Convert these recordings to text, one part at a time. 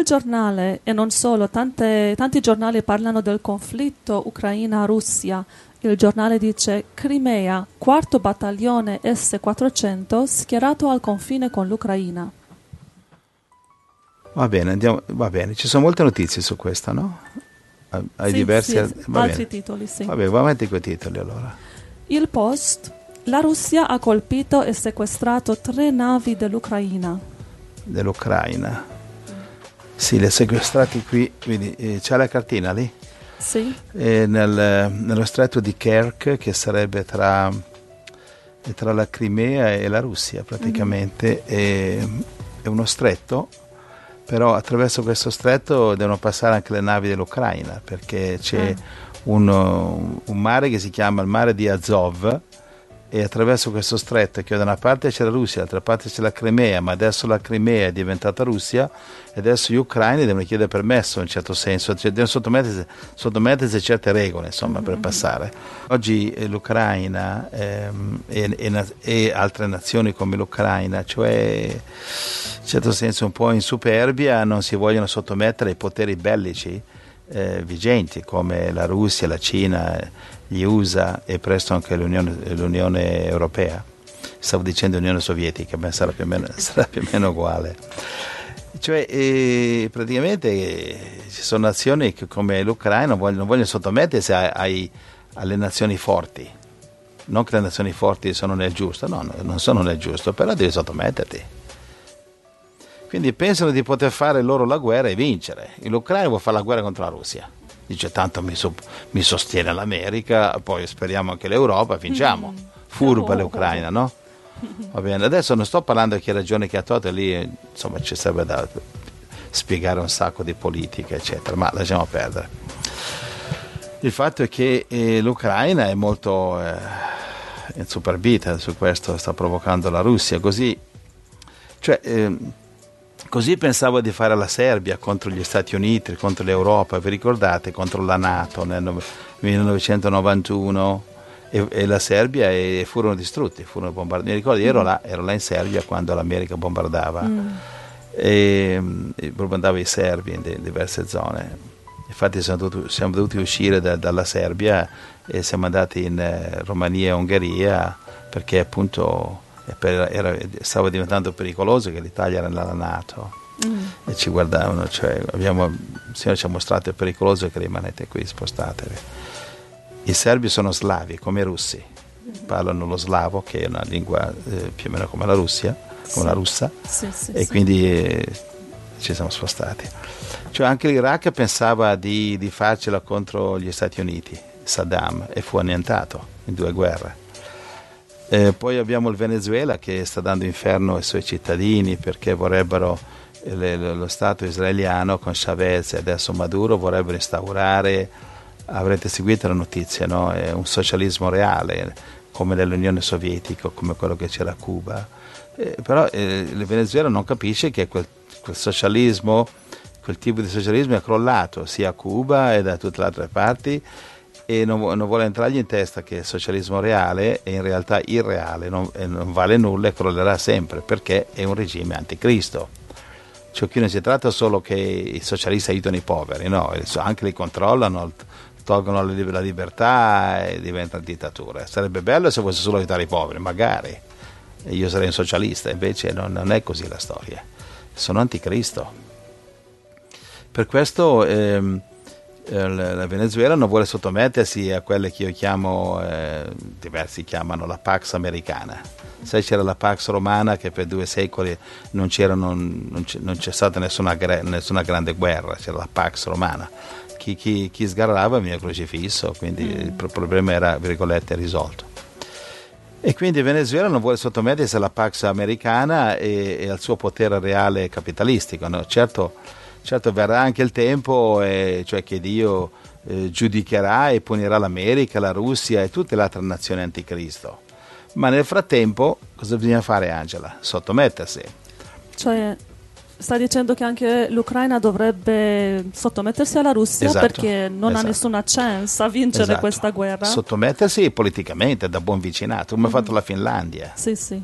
giornale, e non solo, tanti giornali parlano del conflitto Ucraina-Russia. Il giornale dice Crimea, quarto battaglione S-400 schierato al confine con l'Ucraina. Va bene, va bene, ci sono molte notizie su questo, no? Hai diversi altri titoli, sì. Va bene, va avanti con i titoli allora. Il Post, la Russia ha colpito e sequestrato 3 navi dell'Ucraina. Sì, le sequestrati qui, quindi c'è la cartina lì? Sì. Nello stretto di Kerch, che sarebbe tra la Crimea e la Russia praticamente, è uno stretto, però attraverso questo stretto devono passare anche le navi dell'Ucraina, perché c'è un mare che si chiama il mare di Azov, e attraverso questo stretto, che da una parte c'è la Russia, dall'altra parte c'è la Crimea, ma adesso la Crimea è diventata Russia e adesso gli ucraini devono chiedere permesso in un certo senso, cioè devono sottomettersi a certe regole, insomma, per passare. Oggi l'Ucraina e altre nazioni come l'Ucraina, cioè in un certo senso un po' in superbia, non si vogliono sottomettere ai poteri bellici vigenti come la Russia, la Cina, gli USA e presto anche l'Unione Europea. Stavo dicendo Unione Sovietica, ma sarà più o meno uguale. Cioè praticamente ci sono nazioni che, come l'Ucraina, non vogliono sottomettersi alle nazioni forti. Non che le nazioni forti sono nel giusto, no, non sono nel giusto, però devi sottometterti. Quindi pensano di poter fare loro la guerra e vincere. L'Ucraina vuole fare la guerra contro la Russia. Dice tanto mi sostiene l'America, poi speriamo anche l'Europa, vinciamo. Furba l'Ucraina, no? Va bene, adesso non sto parlando di che ragione che ha torto, lì insomma ci sarebbe da spiegare un sacco di politica eccetera, ma lasciamo perdere. Il fatto è che l'Ucraina è molto insuperbita su questo, sta provocando la Russia, così pensavo di fare la Serbia contro gli Stati Uniti, contro l'Europa, vi ricordate, contro la NATO nel 1991 e la Serbia furono distrutti, furono bombardati. Mi ricordo, ero là in Serbia quando l'America bombardava i serbi in diverse zone. Infatti siamo dovuti uscire dalla Serbia e siamo andati in Romania e Ungheria perché appunto stava diventando pericoloso che l'Italia era nella NATO e ci guardavano, cioè il Signore ci ha mostrato è pericoloso che rimanete qui, spostatevi. I serbi sono slavi come i russi, parlano lo slavo che è una lingua più o meno come la Russia, come la russa, e quindi ci siamo spostati. Cioè anche l'Iraq pensava di farcela contro gli Stati Uniti, Saddam, e fu annientato in 2 guerre. Poi abbiamo il Venezuela che sta dando inferno ai suoi cittadini perché vorrebbero lo Stato israeliano con Chavez e adesso Maduro vorrebbero instaurare, avrete seguito la notizia, no? È un socialismo reale come nell'Unione Sovietica, come quello che c'era a Cuba. Però il Venezuela non capisce che quel socialismo, quel tipo di socialismo è crollato sia a Cuba e da tutte le altre parti, e non vuole entrargli in testa che il socialismo reale è in realtà irreale, non vale nulla e crollerà sempre perché è un regime anticristo. Cioè qui non si tratta solo che i socialisti aiutano i poveri, no, anche li controllano, tolgono la libertà e diventa dittatura. Sarebbe bello se fosse solo aiutare i poveri, magari, e io sarei un socialista, invece non è così la storia, sono anticristo. Per questo la Venezuela non vuole sottomettersi a quelle che io chiamo, diversi chiamano la Pax americana. Sai, c'era la Pax romana che per 2 secoli non c'è stata nessuna grande guerra, c'era la Pax romana. Chi sgarrava veniva crocifisso, quindi il problema era, virgolette, risolto. E quindi il Venezuela non vuole sottomettersi alla Pax americana e al suo potere reale capitalistico, no? Certo verrà anche il tempo, cioè che Dio giudicherà e punirà l'America, la Russia e tutte le altre nazioni anticristo. Ma nel frattempo cosa bisogna fare, Angela? Sottomettersi. Cioè sta dicendo che anche l'Ucraina dovrebbe sottomettersi alla Russia, esatto, perché non ha nessuna chance a vincere questa guerra. Sottomettersi politicamente da buon vicinato, come ha fatto la Finlandia. Sì.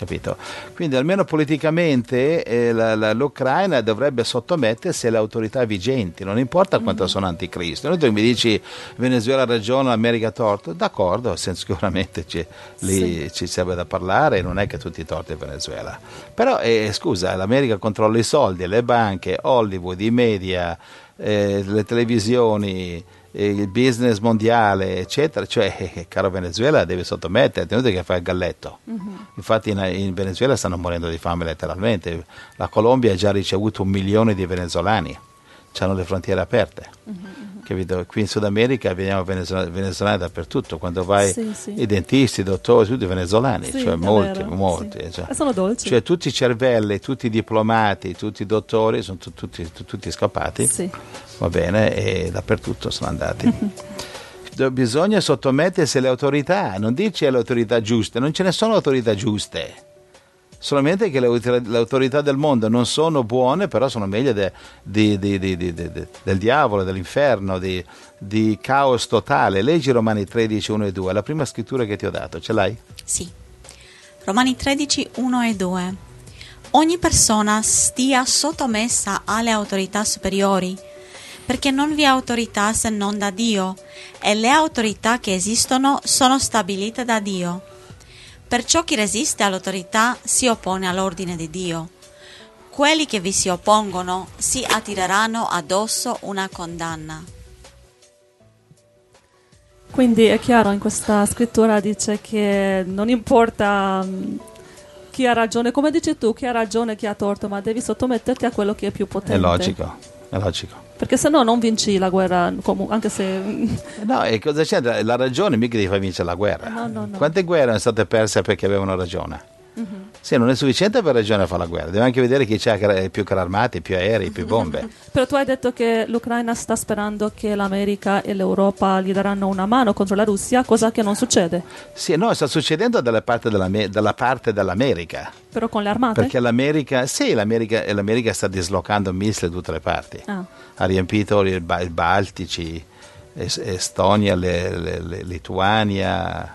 capito? Quindi almeno politicamente l'Ucraina dovrebbe sottomettersi alle autorità vigenti, non importa quanto sono anticristo. Noi tu mi dici Venezuela ha ragione, l'America ha torto, d'accordo, sicuramente lì ci serve da parlare, non è che tutti i torti è Venezuela. Però scusa, l'America controlla i soldi, le banche, Hollywood, i media, le televisioni, il business mondiale, eccetera, cioè caro Venezuela devi sottometterti, non è che fai il galletto. Infatti in Venezuela stanno morendo di fame letteralmente. La Colombia ha già ricevuto 1 milione di venezuelani, hanno le frontiere aperte, capito? Qui in Sud America vediamo venezuelani dappertutto, quando vai i dentisti, i dottori, tutti venezuelani, cioè molti cioè. E sono dolci, cioè tutti i cervelli, tutti i diplomati, tutti i dottori sono tutti scappati, va bene, e dappertutto sono andati. Bisogna sottomettersi alle autorità, non dirci alle autorità giuste, non ce ne sono autorità giuste, solamente che le autorità del mondo non sono buone, però sono meglio del diavolo, dell'inferno, di caos totale. Leggi Romani 13, 1 e 2, la prima scrittura che ti ho dato, ce l'hai? Sì, Romani 13, 1 e 2. Ogni persona stia sottomessa alle autorità superiori, perché non vi è autorità se non da Dio, e le autorità che esistono sono stabilite da Dio. Perciò chi resiste all'autorità si oppone all'ordine di Dio. Quelli che vi si oppongono si attireranno addosso una condanna. Quindi è chiaro, in questa scrittura dice che non importa chi ha ragione, come dici tu, chi ha ragione, chi ha torto, ma devi sottometterti a quello che è più potente. È logico. Perché se no non vinci la guerra, anche se... No, e cosa c'è? La ragione mica devi far vincere la guerra. No. Quante guerre sono state perse perché avevano ragione? Sì, non è sufficiente per ragione a fare la guerra, deve anche vedere chi c'ha più carri armati, più aerei, più bombe. Però tu hai detto che l'Ucraina sta sperando che l'America e l'Europa gli daranno una mano contro la Russia, cosa che non succede. Sì, no, sta succedendo dalla parte dell'America. Però con le armate? Perché l'America sta dislocando missili da tutte le parti. Ha riempito i Baltici, Estonia, Lituania,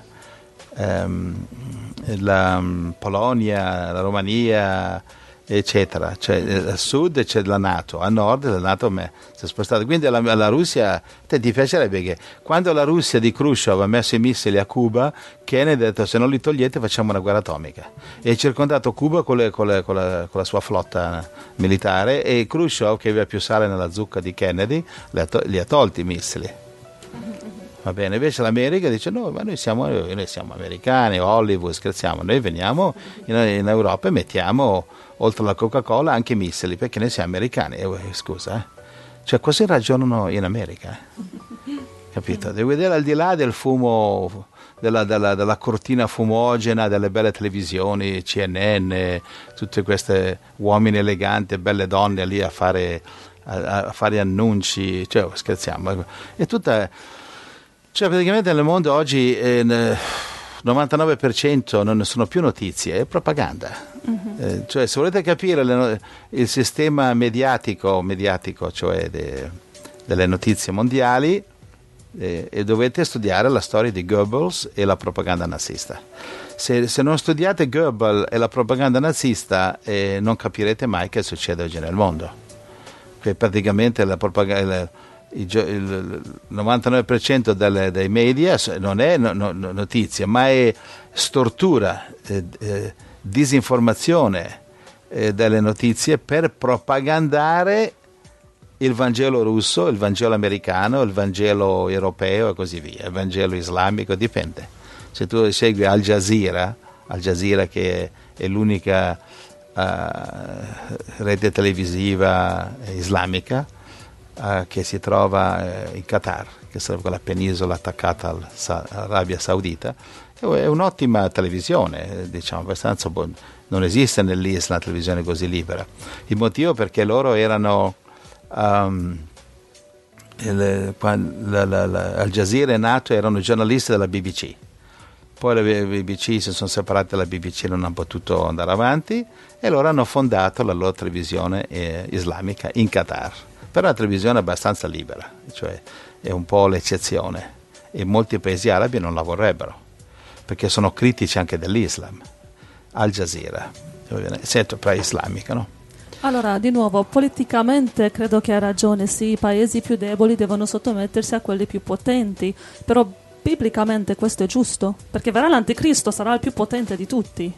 la Polonia, la Romania, eccetera. Cioè, a sud c'è la NATO, a nord la NATO si è spostata. Quindi la Russia, ti piacerebbe che quando la Russia di Khrushchev ha messo i missili a Cuba, Kennedy ha detto se non li togliete facciamo una guerra atomica. E ha circondato Cuba con la sua flotta militare, e Khrushchev, che aveva più sale nella zucca di Kennedy, li ha tolti i missili. Va bene, invece l'America dice no, ma noi siamo americani, Hollywood, scherziamo, noi veniamo in Europa e mettiamo oltre alla Coca-Cola anche i missili, perché noi siamo americani. Scusa, cioè così ragionano in America, capito? Devi vedere al di là del fumo, della cortina fumogena, delle belle televisioni, CNN, tutte queste uomini eleganti e belle donne lì a fare annunci, cioè scherziamo, è tutta... Cioè praticamente nel mondo oggi il 99% non sono più notizie, è propaganda. Cioè se volete capire il sistema mediatico, cioè delle notizie mondiali, dovete studiare la storia di Goebbels e la propaganda nazista. Se non studiate Goebbels e la propaganda nazista, non capirete mai che succede oggi nel mondo. Che praticamente la propaganda... Il 99% dei media non è notizia, ma è stortura, disinformazione delle notizie per propagandare il Vangelo russo, il Vangelo americano, il Vangelo europeo e così via, il Vangelo islamico, dipende. Se tu segui Al Jazeera che è l'unica rete televisiva islamica, che si trova in Qatar, che sarebbe quella penisola attaccata all'Arabia Saudita, è un'ottima televisione, diciamo, abbastanza buona. Non esiste nell'Islam una televisione così libera. Il motivo perché loro erano Al Jazeera è nato, erano giornalisti della BBC. Poi la BBC si sono separati dalla BBC, non hanno potuto andare avanti, e loro hanno fondato la loro televisione islamica in Qatar. Però è una televisione abbastanza libera, cioè è un po' l'eccezione, e molti paesi arabi non la vorrebbero perché sono critici anche dell'Islam. Al Jazeera, sempre islamica, no? Allora, di nuovo, politicamente credo che ha ragione, sì, i paesi più deboli devono sottomettersi a quelli più potenti, però biblicamente questo è giusto, perché verrà l'anticristo, sarà il più potente di tutti.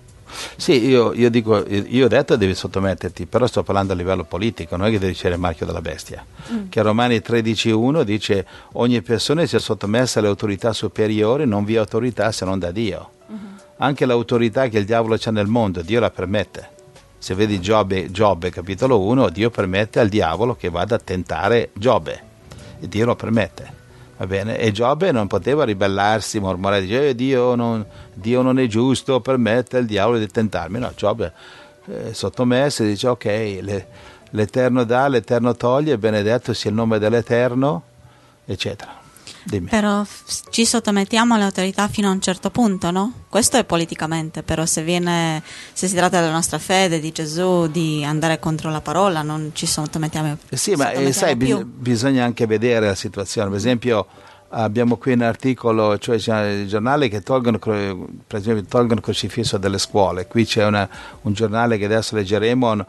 Sì, io dico, io ho detto devi sottometterti, però sto parlando a livello politico, non è che devi essere il marchio della bestia. Che Romani 13:1 dice ogni persona sia sottomessa alle autorità superiori, non vi è autorità se non da Dio. Anche l'autorità che il diavolo c'ha nel mondo, Dio la permette. Se vedi Giobbe capitolo 1, Dio permette al diavolo che vada a tentare Giobbe, e Dio lo permette. Va bene? E Giobbe non poteva ribellarsi, mormorare, dice Dio non è giusto, permette al diavolo di tentarmi. No, Giobbe sottomesso e dice ok, l'Eterno dà, l'Eterno toglie, benedetto sia il nome dell'Eterno, eccetera. Dimmi. Però ci sottomettiamo alle autorità fino a un certo punto, no? Questo è politicamente, però se si tratta della nostra fede, di Gesù, di andare contro la parola, non ci sottomettiamo. Sì, ma sai, bisogna anche vedere la situazione. Per esempio, abbiamo qui un articolo, cioè c'è i giornali che tolgono, per esempio, tolgono il crocifisso dalle scuole. Qui c'è un giornale che adesso leggeremo,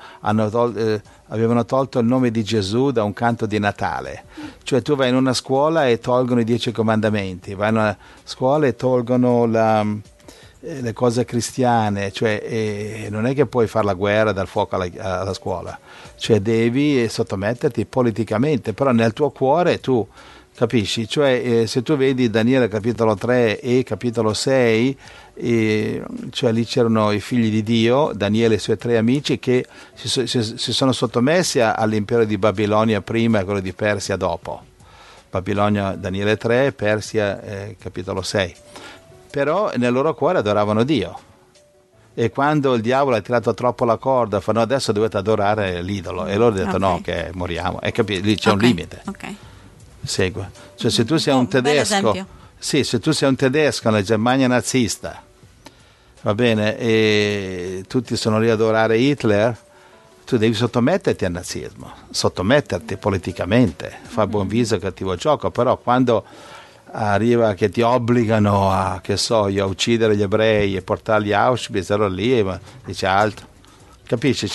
avevano tolto il nome di Gesù da un canto di Natale. Cioè tu vai in una scuola e tolgono i 10 comandamenti, vai in una scuola e tolgono le cose cristiane, cioè non è che puoi fare la guerra dal fuoco alla scuola, cioè devi sottometterti politicamente, però nel tuo cuore tu capisci, cioè se tu vedi Daniele capitolo 3 e capitolo 6, cioè lì c'erano i figli di Dio, Daniele e i suoi 3 amici che si sono sottomessi all'impero di Babilonia prima e quello di Persia dopo. Babilonia, Daniele 3, Persia capitolo 6. Però nel loro cuore adoravano Dio. E quando il diavolo ha tirato troppo la corda, fanno adesso dovete adorare l'idolo. E loro hanno detto no, che moriamo. E lì c'è un limite. Segue. Cioè se tu sei un tedesco, sì, se tu sei un tedesco nella Germania nazista, va bene, e tutti sono lì ad adorare Hitler, tu devi sottometterti al nazismo, sottometterti politicamente, fa buon viso e cattivo gioco, però quando arriva che ti obbligano a uccidere gli ebrei e portarli a Auschwitz, allora lì dice altro, capisci?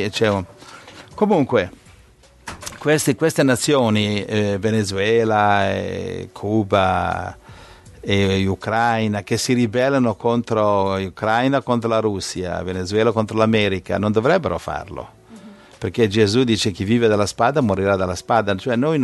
Comunque queste nazioni, Venezuela, Cuba e Ucraina, che si ribellano contro Ucraina, contro la Russia, Venezuela contro l'America, non dovrebbero farlo, perché Gesù dice chi vive dalla spada morirà dalla spada, cioè noi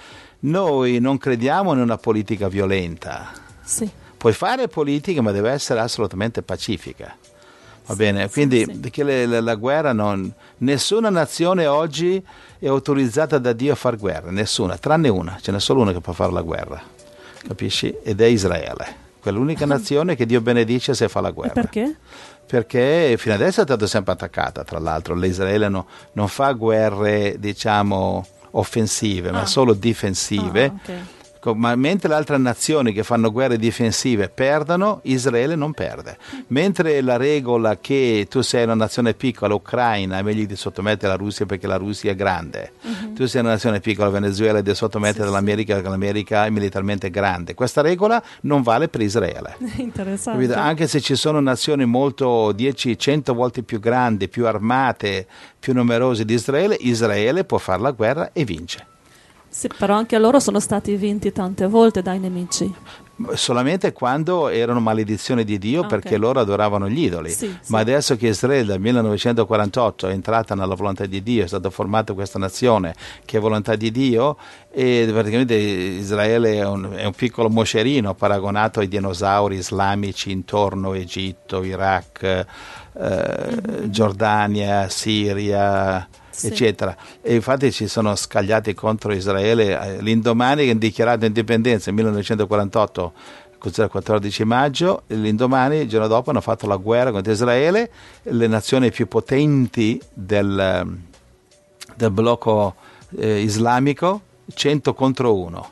non crediamo in una politica violenta. Sì. Puoi fare politica, ma deve essere assolutamente pacifica. Va bene? Quindi perché la guerra nessuna nazione oggi è autorizzata da Dio a fare guerra, nessuna, tranne una, ce n'è solo una che può fare la guerra, capisci? Ed è Israele, quell'unica nazione che Dio benedice se fa la guerra. E perché? Perché fino adesso è stata sempre attaccata, tra l'altro, l'Israele non fa guerre, diciamo, offensive, ma solo difensive. Okay. Ma mentre le altre nazioni che fanno guerre difensive perdono, Israele non perde. Mentre la regola che tu sei una nazione piccola, Ucraina, è meglio di sottomettere la Russia perché la Russia è grande. Tu sei una nazione piccola, Venezuela, devi sottomettere l'America perché l'America è militarmente grande. Questa regola non vale per Israele. Interessante. Anche se ci sono nazioni molto 10-100 volte più grandi, più armate, più numerose di Israele, Israele può fare la guerra e vince. Sì, però anche loro sono stati vinti tante volte dai nemici. Solamente quando erano maledizioni di Dio, perché loro adoravano gli idoli. Ma adesso che Israele dal 1948 è entrata nella volontà di Dio, è stata formata questa nazione che è volontà di Dio, e praticamente Israele è un piccolo moscerino paragonato ai dinosauri islamici intorno a Egitto, Iraq, Giordania, Siria, eccetera. E infatti ci sono scagliati contro Israele l'indomani che hanno dichiarato indipendenza nel 1948, cos'era, il 14 maggio, l'indomani, il giorno dopo, hanno fatto la guerra contro Israele, le nazioni più potenti del blocco islamico, 100 contro 1,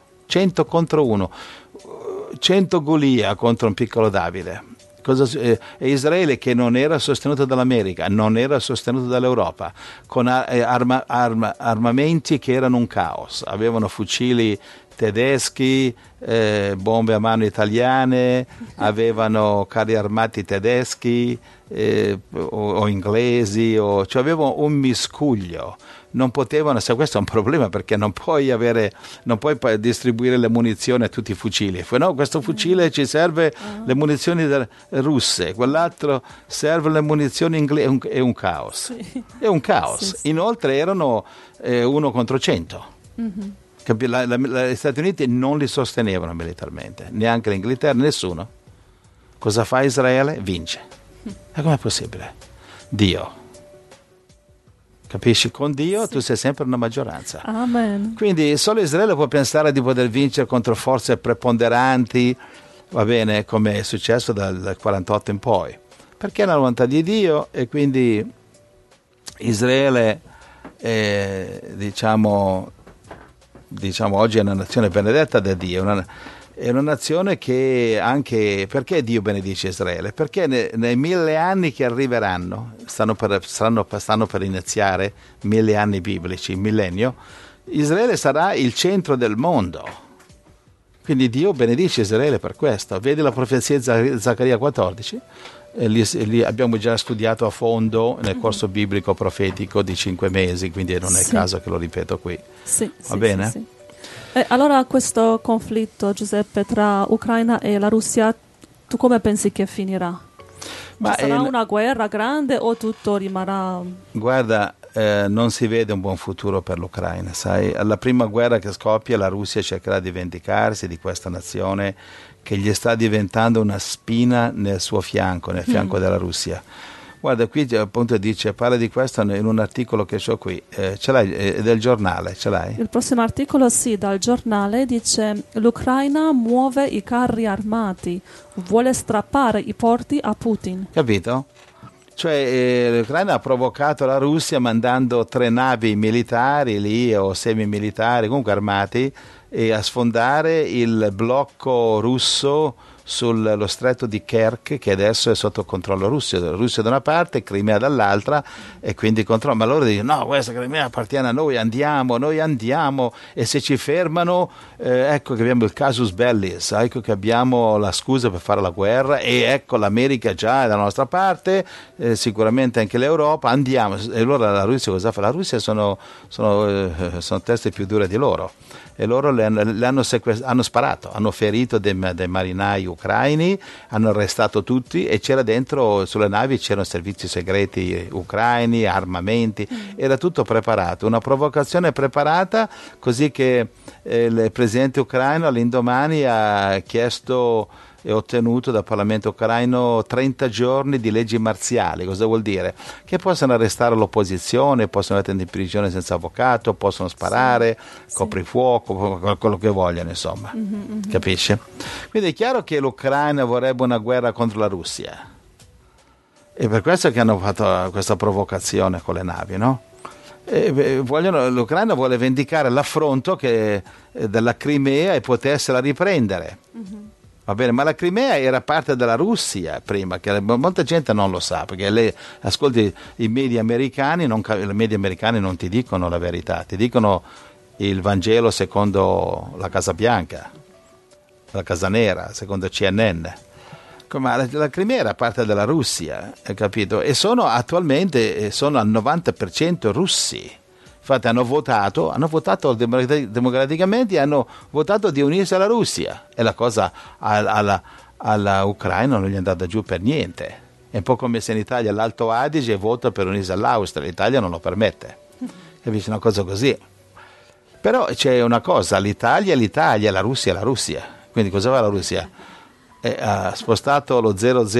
100 Golia contro un piccolo Davide. E Israele, che non era sostenuto dall'America, non era sostenuto dall'Europa, con armamenti che erano un caos, avevano fucili tedeschi, bombe a mano italiane, avevano carri armati tedeschi o inglesi, cioè avevano un miscuglio. Non potevano, se questo è un problema, perché non puoi distribuire le munizioni a tutti i fucili. No, questo fucile ci serve le munizioni russe, quell'altro serve le munizioni inglesi, è un caos. Sì. È un caos. Sì, sì. Inoltre erano 1 contro 100. Gli Stati Uniti non li sostenevano militarmente, neanche l'Inghilterra, nessuno. Cosa fa Israele? Vince. E com'è possibile? Dio. Capisci? Con Dio tu sei sempre una maggioranza. Amen. Quindi solo Israele può pensare di poter vincere contro forze preponderanti, va bene, come è successo dal 48 in poi. Perché è la volontà di Dio, e quindi Israele diciamo oggi è una nazione benedetta da Dio, è una nazione che anche, perché Dio benedice Israele? Perché nei 1000 anni che arriveranno, stanno per iniziare 1000 anni biblici, il millennio, Israele sarà il centro del mondo. Quindi Dio benedice Israele per questo. Vedi la profezia di Zaccaria 14? Lì abbiamo già studiato a fondo nel corso biblico profetico di 5 mesi, quindi non è il caso che lo ripeto qui. Va bene? Sì. Allora questo conflitto, Giuseppe, tra Ucraina e la Russia, tu come pensi che finirà? Sarà una guerra grande o tutto rimarrà? Guarda, non si vede un buon futuro per l'Ucraina, sai? Alla prima guerra che scoppia la Russia cercherà di vendicarsi di questa nazione che gli sta diventando una spina nel suo fianco, nel fianco della Russia. Guarda, qui appunto parla di questo in un articolo che ho qui, ce l'hai, del giornale, ce l'hai? Il prossimo articolo, sì, dal giornale, dice: l'Ucraina muove i carri armati, vuole strappare i porti a Putin. Capito? Cioè l'Ucraina ha provocato la Russia mandando 3 navi militari lì, o semimilitari, comunque armati, e a sfondare il blocco russo sullo stretto di Kerch, che adesso è sotto controllo russo. Russia da una parte, Crimea dall'altra, e quindi controllo. Ma loro dicono: no, questa Crimea appartiene a noi, andiamo, e se ci fermano, ecco che abbiamo il casus bellis, ecco che abbiamo la scusa per fare la guerra, e ecco l'America già è dalla nostra parte, sicuramente anche l'Europa, andiamo. E allora la Russia cosa fa? La Russia sono teste più dure di loro, e loro hanno sparato, hanno ferito dei marinai ucraini, hanno arrestato tutti, e c'era dentro, sulle navi c'erano servizi segreti ucraini, armamenti, era tutto preparato, una provocazione preparata, così che il presidente ucraino all'indomani ha chiesto e ottenuto dal Parlamento ucraino 30 giorni di leggi marziali. Cosa vuol dire? Che possono arrestare l'opposizione, possono mettere in prigione senza avvocato, possono sparare, coprifuoco, quello che vogliono, insomma. Capisci? Quindi è chiaro che l'Ucraina vorrebbe una guerra contro la Russia, e per questo che hanno fatto questa provocazione con le navi, no? L'Ucraina vuole vendicare l'affronto della Crimea e potersela riprendere. Va bene, ma la Crimea era parte della Russia prima, che molta gente non lo sa, perché ascolti i media americani, i media americani non ti dicono la verità, ti dicono il Vangelo secondo la Casa Bianca, la Casa Nera, secondo CNN. Ma la Crimea era parte della Russia, hai capito? E attualmente sono al 90% russi. Infatti hanno votato democraticamente, hanno votato di unirsi alla Russia, e la cosa alla Ucraina non gli è andata giù per niente. È un po' come se in Italia l'Alto Adige vota per unirsi all'Austria, l'Italia non lo permette. Capisci? Una cosa così. Però c'è una cosa: l'Italia è l'Italia, la Russia è la Russia. Quindi cosa fa la Russia? Ha spostato lo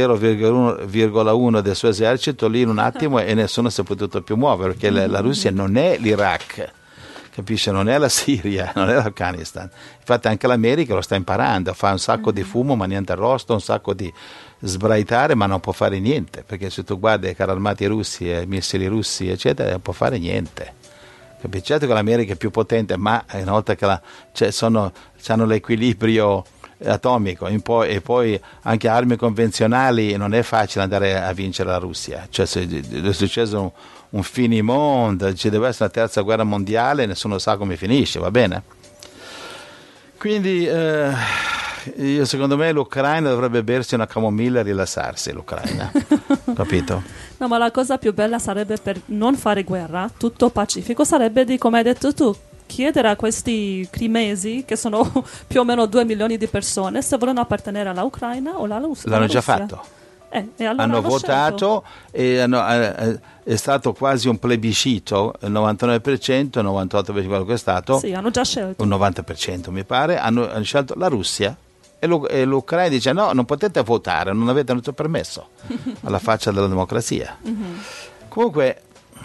0,1 del suo esercito lì in un attimo, e nessuno si è potuto più muovere, perché la Russia non è l'Iraq, capisci? Non è la Siria, non è l'Afghanistan. Infatti anche l'America lo sta imparando, fa un sacco di fumo ma niente arrosto, un sacco di sbraitare ma non può fare niente, perché se tu guardi i carri armati russi e i missili russi eccetera, non può fare niente. Capisci? Certo che l'America è più potente, ma una volta che hanno l'equilibrio atomico, e poi anche armi convenzionali, non è facile andare a vincere la Russia. Cioè, se è successo un finimondo, ci deve essere una terza guerra mondiale, nessuno sa come finisce, va bene? Quindi secondo me l'Ucraina dovrebbe bersi una camomilla e rilassarsi, l'Ucraina, capito? No, ma la cosa più bella sarebbe, per non fare guerra, tutto pacifico, sarebbe di, come hai detto tu, chiedere a questi crimesi, che sono più o meno 2 milioni di persone, se vogliono appartenere alla Ucraina o alla Russia. L'hanno già fatto. E allora hanno votato scelto. e è stato quasi un plebiscito, il 99%, il 98% quello che è stato, sì, hanno già scelto. un 90% mi pare, hanno scelto la Russia e l'Ucraina dice no, non potete votare, non avete il permesso, alla faccia della democrazia. Comunque,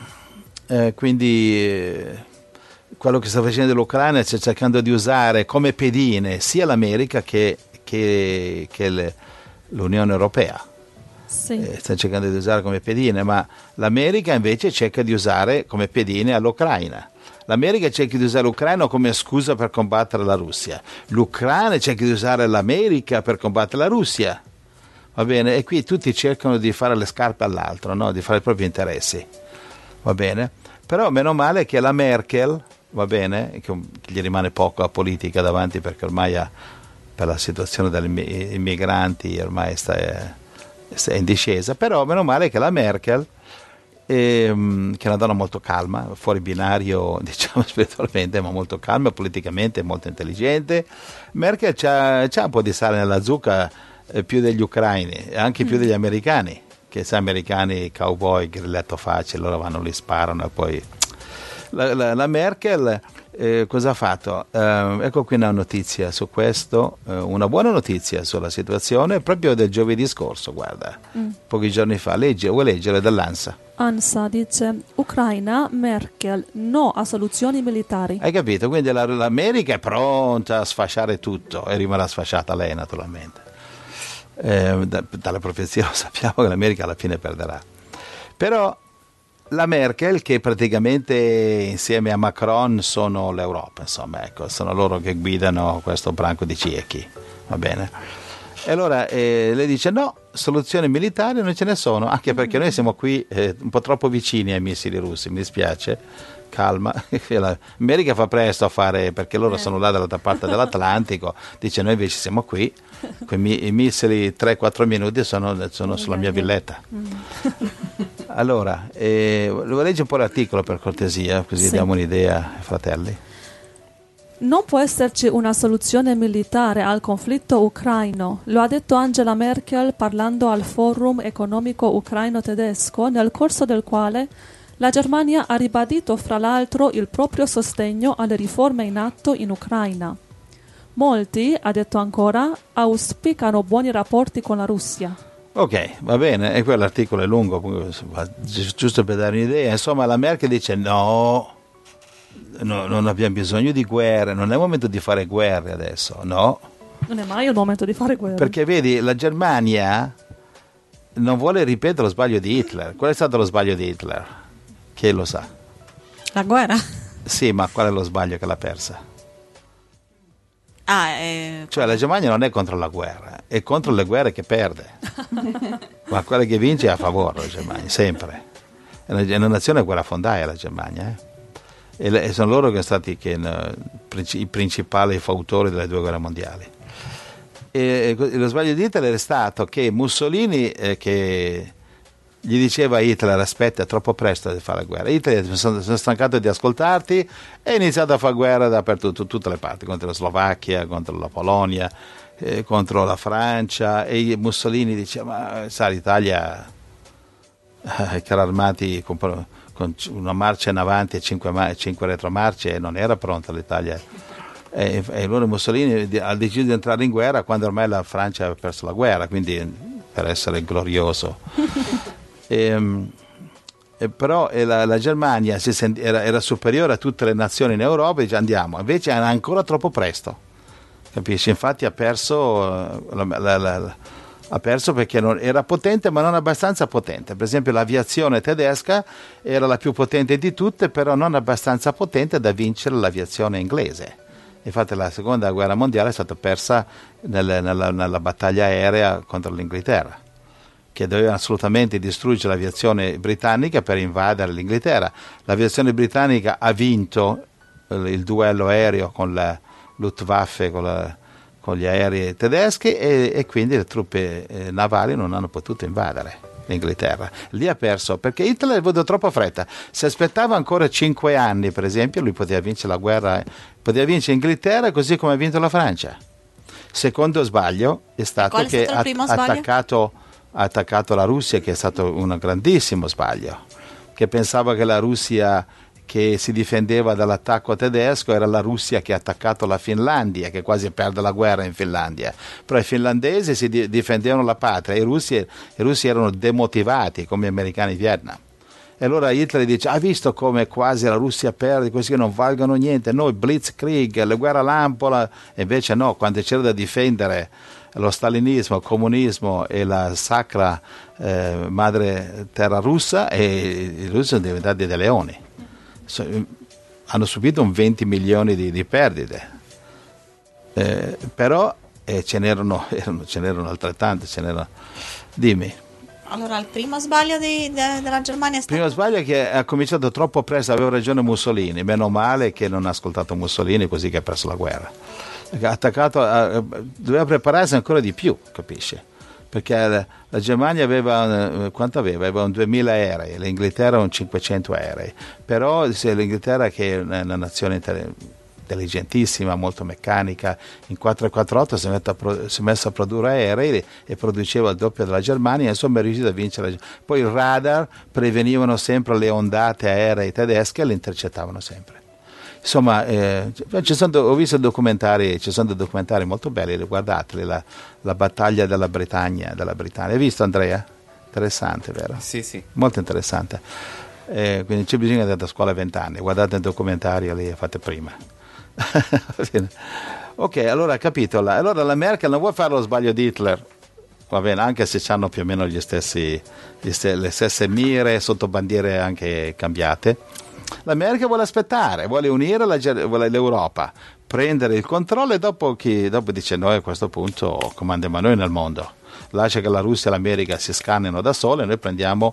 quindi quello che sta facendo l'Ucraina è cercando di usare come pedine sia l'America che l'Unione Europea. Sì. Sta cercando di usare come pedine, ma l'America invece cerca di usare come pedine all'Ucraina. L'America cerca di usare l'Ucraina come scusa per combattere la Russia. L'Ucraina cerca di usare l'America per combattere la Russia. Va bene? E qui tutti cercano di fare le scarpe all'altro, no? Di fare i propri interessi. Va bene? Però meno male che la Merkel, va bene, che gli rimane poco a politica davanti perché ormai per la situazione degli immigranti ormai è in discesa, però meno male che la Merkel, che è una donna molto calma, fuori binario diciamo spiritualmente, ma molto calma, politicamente molto intelligente, Merkel c'ha un po' di sale nella zucca, più degli ucraini e anche più degli americani, che sai, americani cowboy, grilletto facile, loro vanno lì, sparano e poi la Merkel cosa ha fatto? Ecco qui una notizia su questo, una buona notizia sulla situazione proprio del giovedì scorso, guarda, pochi giorni fa. Vuoi leggere dall'ANSA? ANSA dice: Ucraina, Merkel, no a soluzioni militari. Hai capito? Quindi l'America è pronta a sfasciare tutto e rimarrà sfasciata lei naturalmente. Dalle profezie lo sappiamo che l'America alla fine perderà. Però la Merkel, che praticamente insieme a Macron sono l'Europa, insomma, ecco, sono loro che guidano questo branco di ciechi, va bene? E allora lei dice no, soluzioni militari non ce ne sono, anche perché noi siamo qui un po' troppo vicini ai missili russi, mi dispiace, calma, l'America fa presto a fare, perché loro sono là dall'altra parte dell'Atlantico, dice noi invece siamo qui, i missili 3-4 minuti sono sulla mia villetta. Allora, leggi un po' l'articolo per cortesia, così diamo un'idea ai fratelli. Non può esserci una soluzione militare al conflitto ucraino, lo ha detto Angela Merkel parlando al Forum economico ucraino-tedesco, nel corso del quale la Germania ha ribadito fra l'altro il proprio sostegno alle riforme in atto in Ucraina. Molti, ha detto ancora, auspicano buoni rapporti con la Russia. Ok, va bene, e quell'articolo è lungo, giusto per dare un'idea. Insomma, la Merkel dice no, non abbiamo bisogno di guerre, non è il momento di fare guerre adesso, no. Non è mai il momento di fare guerre. Perché vedi, la Germania non vuole ripetere lo sbaglio di Hitler. Qual è stato lo sbaglio di Hitler? Chi lo sa? La guerra? Sì, ma qual è lo sbaglio che l'ha persa? Cioè la Germania non è contro la guerra, è contro le guerre che perde. Ma quella che vince è a favore la Germania, sempre. È una nazione guerrafondaia la Germania, e sono loro che sono stati i principali fautori delle 2 guerre mondiali. E lo sbaglio di Hitler è stato che Mussolini, che gli diceva a Hitler aspetta, è troppo presto di fare la guerra. Hitler sono stancato di ascoltarti e ha iniziato a fare guerra dappertutto, tutte le parti, contro la Slovacchia, contro la Polonia, contro la Francia, e Mussolini diceva ma sai, l'Italia i carri armati con una marcia in avanti e 5 retromarce non era pronta l'Italia, e allora Mussolini ha deciso di entrare in guerra quando ormai la Francia aveva perso la guerra, quindi per essere glorioso. Però la Germania era superiore a tutte le nazioni in Europa e dice andiamo, invece era ancora troppo presto, capisci? Infatti ha perso perché era potente ma non abbastanza potente. Per esempio l'aviazione tedesca era la più potente di tutte, però non abbastanza potente da vincere l'aviazione inglese. Infatti la seconda guerra mondiale è stata persa nella battaglia aerea contro l'Inghilterra, che doveva assolutamente distruggere l'aviazione britannica per invadere l'Inghilterra. L'aviazione britannica ha vinto il duello aereo con Luftwaffe con gli aerei tedeschi e quindi le truppe navali non hanno potuto invadere l'Inghilterra. Lì ha perso perché Hitler ha avuto troppa fretta. Se aspettava ancora 5 anni, per esempio, lui poteva vincere la guerra, poteva vincere l'Inghilterra così come ha vinto la Francia. Secondo sbaglio è stato che ha attaccato la Russia, che è stato un grandissimo sbaglio, che pensava che la Russia che si difendeva dall'attacco tedesco era la Russia che ha attaccato la Finlandia, che quasi perde la guerra in Finlandia. Però i finlandesi si difendevano la patria, i russi erano demotivati come gli americani in Vietnam. E allora Hitler dice: ha visto come quasi la Russia perde, questi che non valgono niente, noi blitzkrieg, le guerre lampola, e invece no, quando c'era da difendere lo stalinismo, il comunismo e la sacra madre terra russa, e i russi sono diventati dei leoni. Hanno subito un 20 milioni di perdite, però ce n'erano altrettante. Dimmi. Allora, il primo sbaglio della Germania è stato... Il primo sbaglio è che ha cominciato troppo presto, aveva ragione Mussolini, meno male che non ha ascoltato Mussolini, così che ha perso la guerra. Ha attaccato, doveva prepararsi ancora di più, capisci? Perché la Germania aveva, quanto aveva? Aveva un 2000 aerei, l'Inghilterra un 500 aerei, però se l'Inghilterra, che è una nazione intelligentissima, molto meccanica, in 448 si è messa a produrre aerei e produceva il doppio della Germania, insomma è riuscita a vincere. Poi il radar prevenivano sempre le ondate aeree tedesche e le intercettavano sempre. Insomma, ho visto documentari, ci sono dei documentari molto belli, guardateli, la battaglia della Britannia. Hai visto, Andrea? Interessante, vero? Sì. Molto interessante. Quindi c'è bisogno di andare a scuola a 20 anni, guardate il documentario lì e fate prima. Ok, allora capito. Allora la Merkel non vuole fare lo sbaglio di Hitler, va bene, anche se hanno più o meno le stesse mire sotto bandiere anche cambiate. La Merkel vuole aspettare, vuole unire l'Europa, prendere il controllo e dopo dice: noi a questo punto comandiamo noi nel mondo, lascia che la Russia e l'America si scannino da sole e noi prendiamo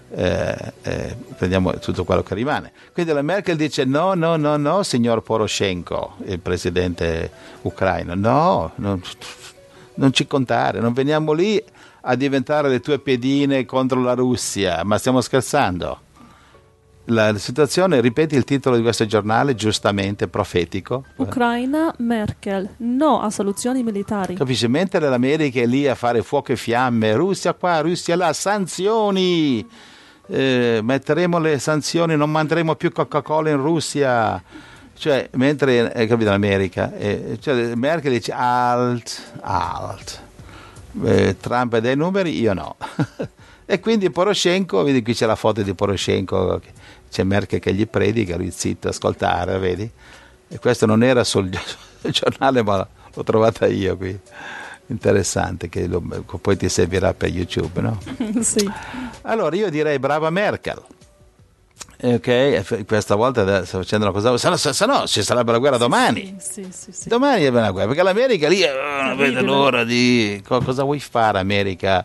tutto quello che rimane. Quindi la Merkel dice: no, signor Poroshenko, il presidente ucraino, no, non ci contare, non veniamo lì a diventare le tue pedine contro la Russia, ma stiamo scherzando. La situazione, ripeti il titolo di questo giornale, giustamente profetico. Ucraina, Merkel, no a soluzioni militari. Capisci? Mentre l'America è lì a fare fuoco e fiamme, Russia qua, Russia là, sanzioni, metteremo le sanzioni, non manderemo più Coca-Cola in Russia. Cioè, mentre, capito, l'America, cioè Merkel dice alt, Trump ha dei numeri, io no. E quindi Poroshenko, vedi qui c'è la foto di Poroshenko, c'è Merkel che gli predica, lui zitto, ascoltare, vedi? E questo non era sul giornale, ma l'ho trovata io qui. Interessante, che poi ti servirà per YouTube, no? Sì. Allora io direi brava Merkel. Ok, questa volta sto facendo una cosa, se no ci sarebbe la guerra domani. Sì. Domani è una guerra, perché l'America lì non vede l'ora di... Cosa vuoi fare, America?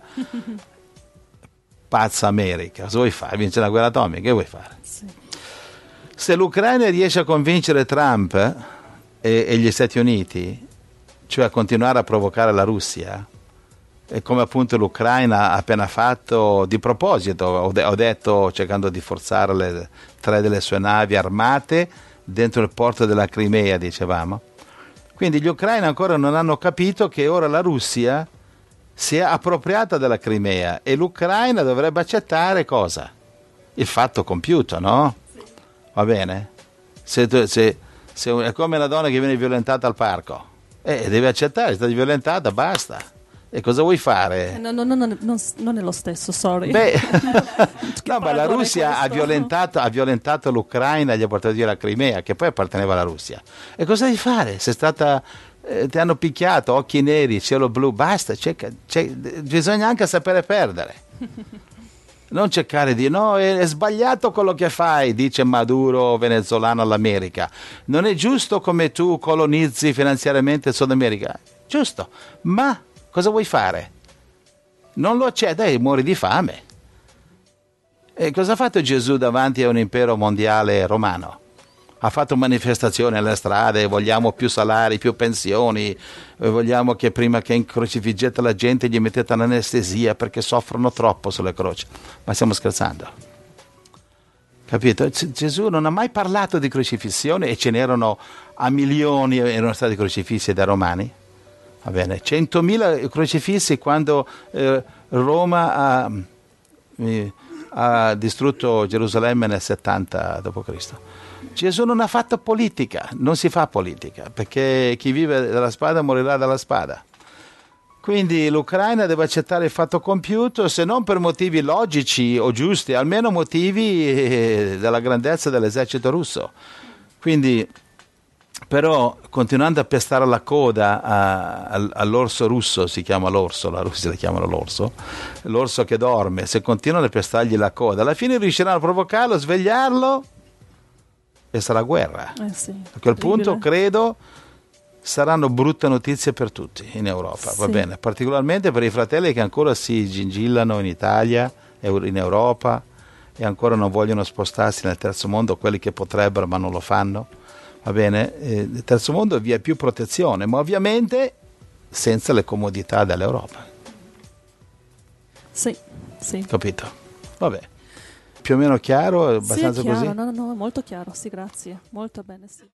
Pazza America, cosa vuoi fare? Vince la guerra atomica, che vuoi fare? Sì. Se l'Ucraina riesce a convincere Trump e gli Stati Uniti, cioè a continuare a provocare la Russia, e come appunto l'Ucraina ha appena fatto di proposito, ho detto, cercando di forzare 3 delle sue navi armate dentro il porto della Crimea, dicevamo. Quindi gli ucraini ancora non hanno capito che ora la Russia si è appropriata della Crimea e l'Ucraina dovrebbe accettare cosa? Il fatto compiuto, no? Sì. Va bene? Se è come una donna che viene violentata al parco, deve accettare, è stata violentata, basta. E cosa vuoi fare? No, non è lo stesso, sorry. No, ma la Russia ha violentato l'Ucraina e gli ha portato via la Crimea, che poi apparteneva alla Russia. E cosa devi fare? Sei stata... ti hanno picchiato, occhi neri, cielo blu, basta, bisogna anche sapere perdere. Non cercare di no, è sbagliato quello che fai, dice Maduro venezuelano all'America. Non è giusto come tu colonizzi finanziariamente il Sud America. Giusto, ma cosa vuoi fare? Non lo accetta, muori di fame. E cosa ha fatto Gesù davanti a un impero mondiale romano? Ha fatto manifestazioni alle strade, vogliamo più salari, più pensioni, vogliamo che prima che crocifiggete la gente gli mettete l'anestesia perché soffrono troppo sulle croci. Ma stiamo scherzando? Capito? Gesù non ha mai parlato di crocifissione e ce n'erano a milioni, erano stati crocifissi dai romani. Va bene, 100.000 crocifissi quando Roma ha distrutto Gerusalemme nel 70 d.C. Gesù non ha fatto politica, non si fa politica, perché chi vive dalla spada morirà dalla spada. Quindi l'Ucraina deve accettare il fatto compiuto, se non per motivi logici o giusti, almeno motivi della grandezza dell'esercito russo. Quindi, però, continuando a pestare la coda all'orso russo, si chiama l'orso, la Russia le chiamano l'orso che dorme, se continuano a pestargli la coda, alla fine riusciranno a provocarlo, svegliarlo e sarà guerra. Sì, A quel punto credo saranno brutte notizie per tutti in Europa, sì. Va bene, particolarmente per i fratelli che ancora si gingillano in Italia, in Europa e ancora non vogliono spostarsi nel terzo mondo, quelli che potrebbero ma non lo fanno, va bene, il terzo mondo via più protezione, ma ovviamente senza le comodità dell'Europa. Sì, sì. Capito? Vabbè, più o meno chiaro, abbastanza sì, è chiaro, così? no, molto chiaro, sì, grazie, molto bene, sì.